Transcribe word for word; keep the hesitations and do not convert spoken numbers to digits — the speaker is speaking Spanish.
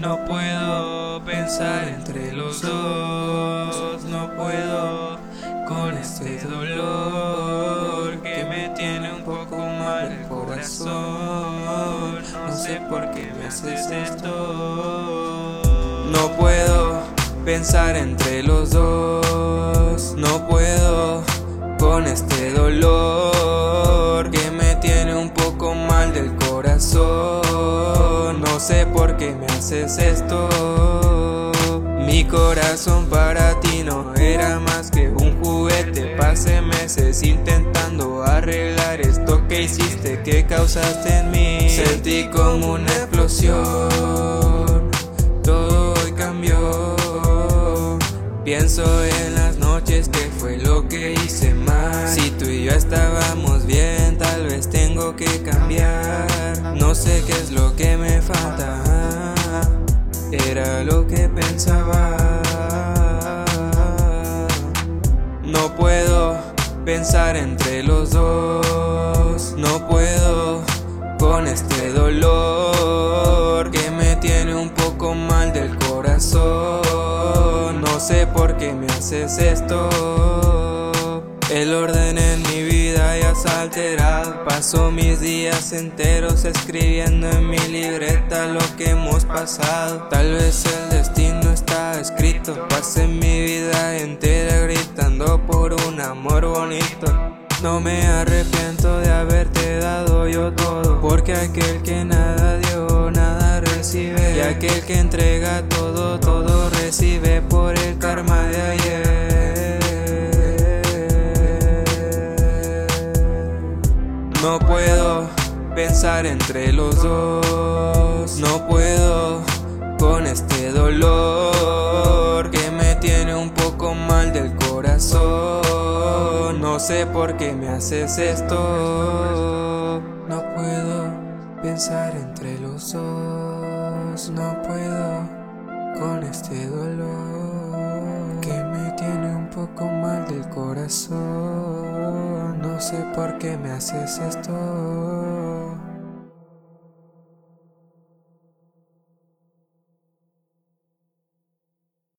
No puedo pensar entre los dos, no puedo con este dolor que me tiene un poco mal el corazón. No sé por qué me haces esto. No puedo pensar entre los dos, no puedo con este dolor que me tiene un poco mal del corazón. No sé por qué me haces esto. Mi corazón para ti no era más que un juguete. Pasé meses intentando arreglar esto que hiciste, que causaste en mí. Sentí como una explosión, todo hoy cambió. Pienso en las noches que fue lo que hice mal. Si tú y yo estábamos bien, tal vez tengo que cambiar. No sé qué es lo que me falta, era lo que pensaba. No puedo pensar entre los dos, no puedo con este dolor que me tiene un poco mal del corazón. No sé por qué me haces esto. El orden en mi vida ya se ha alterado. Paso mis días enteros escribiendo en mi libreta lo que hemos pasado. Tal vez el destino está escrito. Pasé mi vida entera gritando por un amor bonito. No me arrepiento de haberte dado yo todo, porque aquel que nada dio, nada recibe. Y aquel que entrega todo, todo recibe por el karma de ayer. No puedo pensar entre los dos, no puedo con este dolor que me tiene un poco mal del corazón. No sé por qué me haces esto. No puedo pensar entre los dos, no puedo con este dolor que me tiene un poco mal del corazón. No sé por qué me haces esto.